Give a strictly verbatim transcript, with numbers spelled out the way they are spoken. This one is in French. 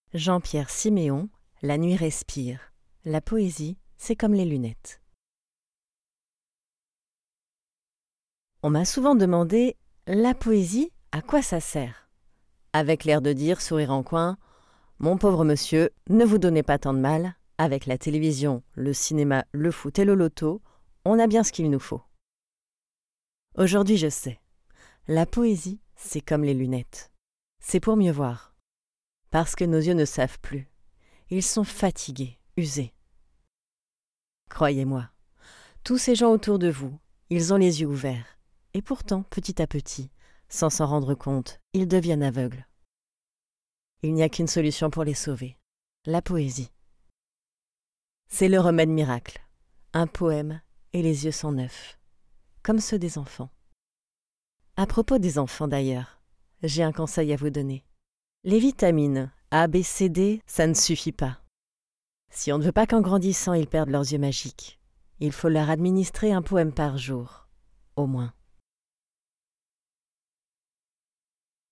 Jean-Pierre Siméon, La nuit respire. La poésie, c'est comme les lunettes. On m'a souvent demandé « La poésie, à quoi ça sert ?» Avec l'air de dire, sourire en coin, « Mon pauvre monsieur, ne vous donnez pas tant de mal. Avec la télévision, le cinéma, le foot et le loto, on a bien ce qu'il nous faut. » Aujourd'hui, je sais. La poésie, c'est comme les lunettes. C'est pour mieux voir. Parce que nos yeux ne savent plus. Ils sont fatigués, usés. Croyez-moi, tous ces gens autour de vous, ils ont les yeux ouverts. Et pourtant, petit à petit, sans s'en rendre compte, ils deviennent aveugles. Il n'y a qu'une solution pour les sauver. La poésie. C'est le remède miracle. Un poème et les yeux sont neufs. Comme ceux des enfants. À propos des enfants d'ailleurs, j'ai un conseil à vous donner. Les vitamines A, B, C, D, ça ne suffit pas. Si on ne veut pas qu'en grandissant ils perdent leurs yeux magiques, il faut leur administrer un poème par jour, au moins.